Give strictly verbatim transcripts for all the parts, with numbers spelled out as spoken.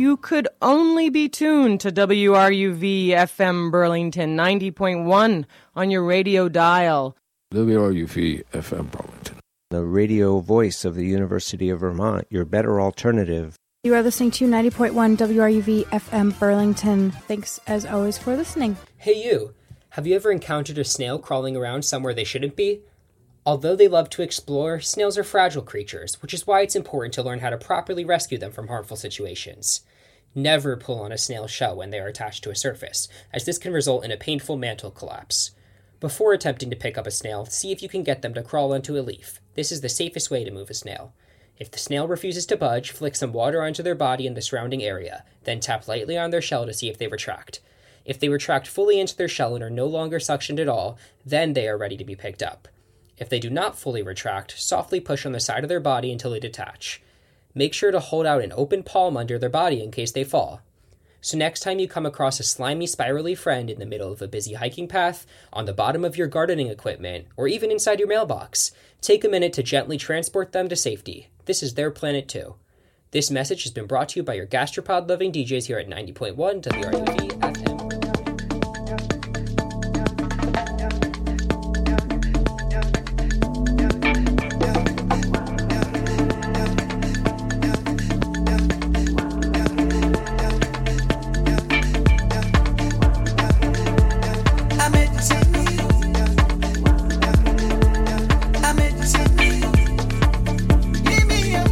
you could only be tuned to W R U V F M Burlington ninety point one on your radio dial. W R U V F M Burlington, the radio voice of the University of Vermont, your better alternative. You are listening to ninety point one W R U V F M Burlington. Thanks, as always, for listening. Hey you, have you ever encountered a snail crawling around somewhere they shouldn't be? Although they love to explore, snails are fragile creatures, which is why it's important to learn how to properly rescue them from harmful situations. Never pull on a snail's shell when they are attached to a surface, as this can result in a painful mantle collapse. Before attempting to pick up a snail, see if you can get them to crawl onto a leaf. This is the safest way to move a snail. If the snail refuses to budge, flick some water onto their body and the surrounding area, then tap lightly on their shell to see if they retract. If they retract fully into their shell and are no longer suctioned at all, then they are ready to be picked up. If they do not fully retract, softly push on the side of their body until they detach. Make sure to hold out an open palm under their body in case they fall. So next time you come across a slimy, spirally friend in the middle of a busy hiking path, on the bottom of your gardening equipment, or even inside your mailbox, take a minute to gently transport them to safety. This is their planet too. This message has been brought to you by your gastropod-loving D Js here at ninety point one W R U V F M.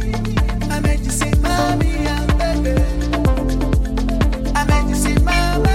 Mama.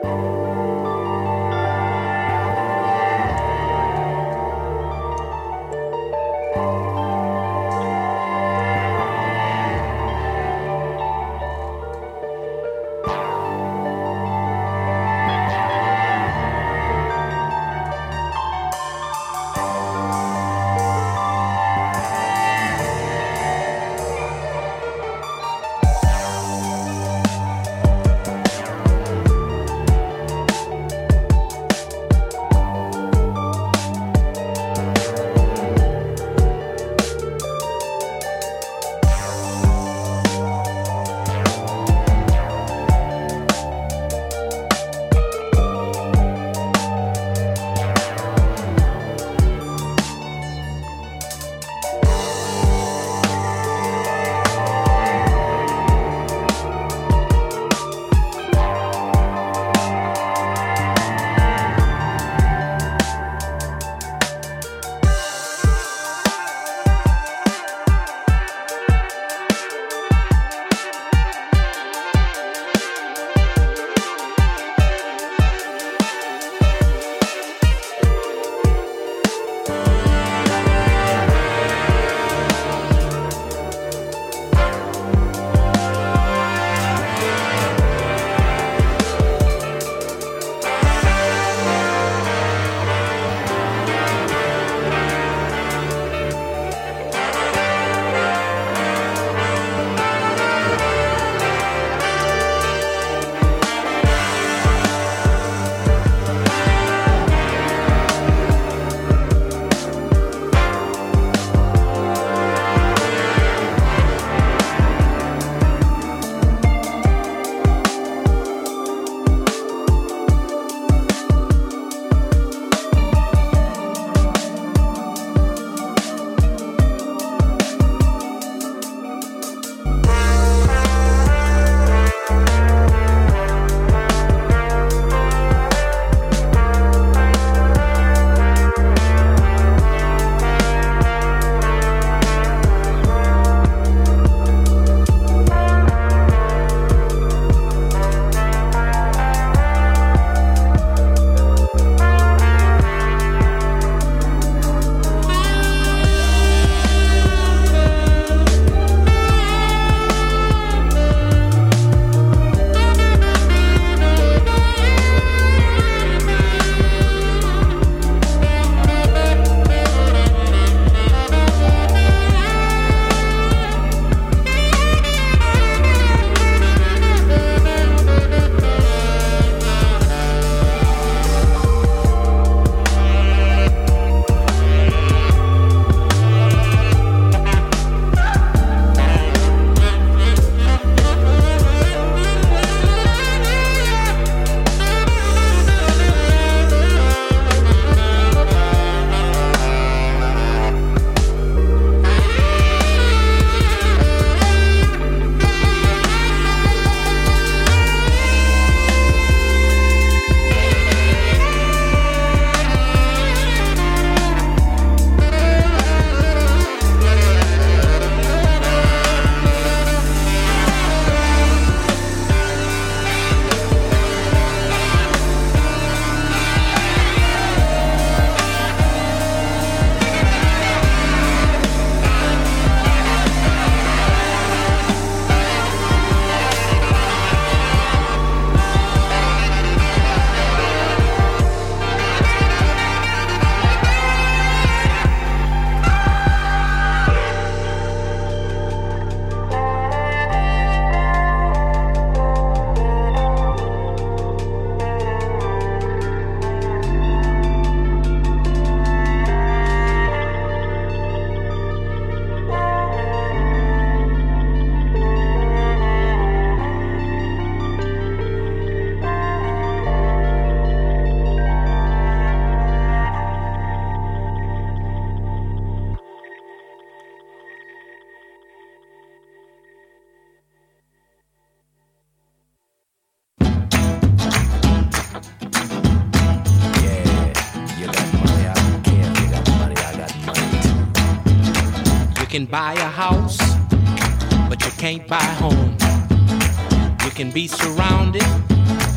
can buy a house, but you can't buy a home. You can be surrounded and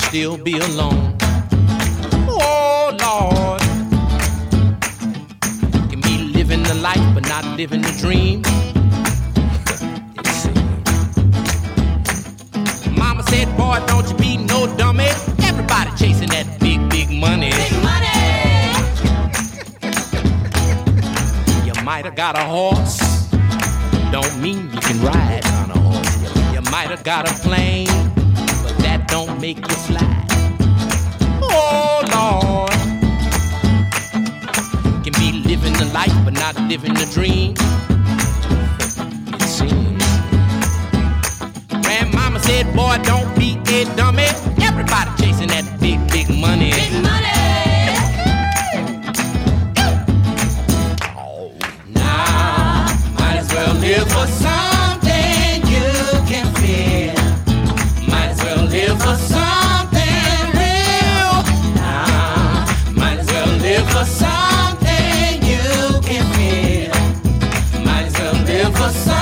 still be alone. Oh, Lord. Can be living the life, but not living the dream. Mama said, boy, don't you be no dummy. Everybody chasing that big, big money. Big money! You might have got a horse. Don't mean you can ride on a horse. You might have got a plane, but that don't make you fly. Oh, Lord. Can be living the life, but not living the dream. It seems. Grandmama said, boy, don't be a dummy. Everybody chasing that big, big money. Big money. Oh, now, might as well live for something you can feel. Might as well live for something real. Now, might as well live for something you can feel. Might as well live for something.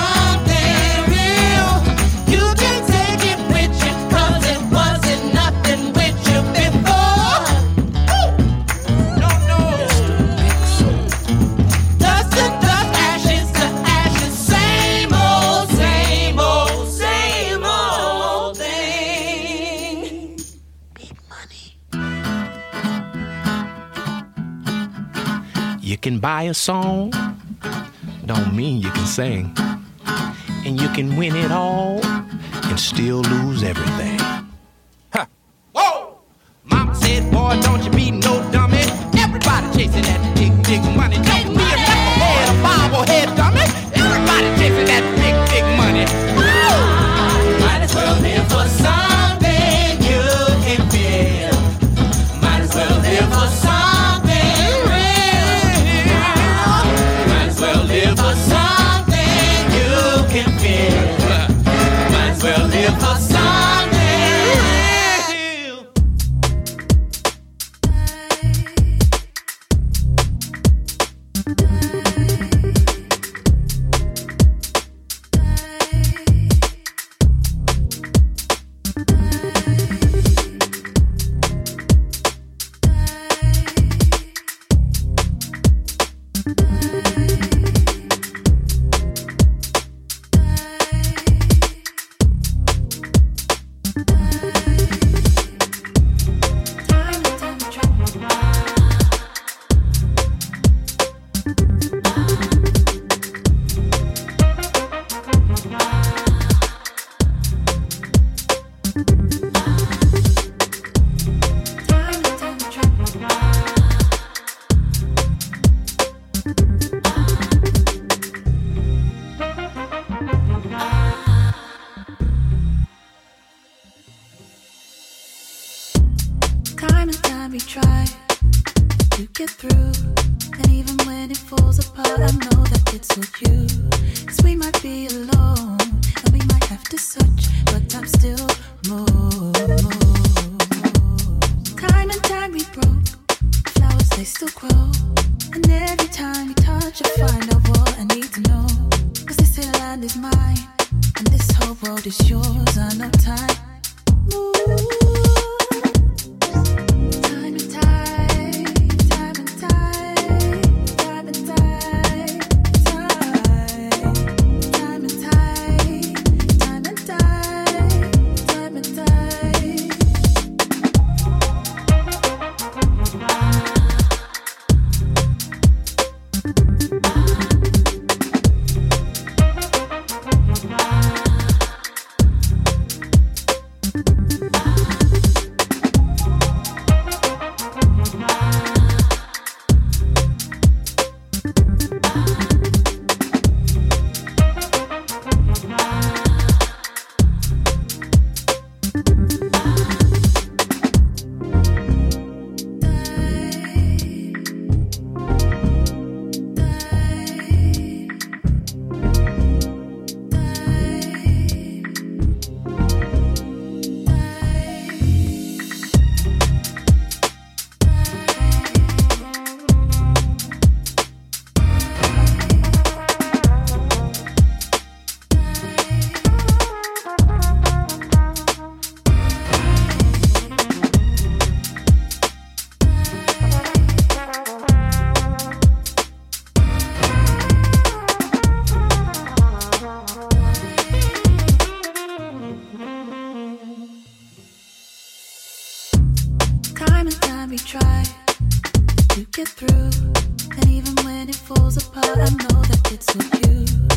You can buy a song, don't mean you can sing. And you can win it all and still lose everything. Huh. Whoa! Mama said, boy, don't you be no dummy. Everybody chasing that big, big money. Don't be a knucklehead, a bobblehead dummy. Everybody chasing that big, big money. Woo! Might as well live for something you can feel. Might as well live for something. Live for something you can feel. Might as well live for something real. Time and time we try to get through, and even when it falls apart, I know that it's all you. 'Cause we might be alone, and we might have to search, but time still moves. Time and time we broke, flowers they still grow, and every time we touch I find out what I need to know. 'Cause this here land is mine, and this whole world is yours. I know time moves. try to get through. And even when it falls apart, I know that it's with you.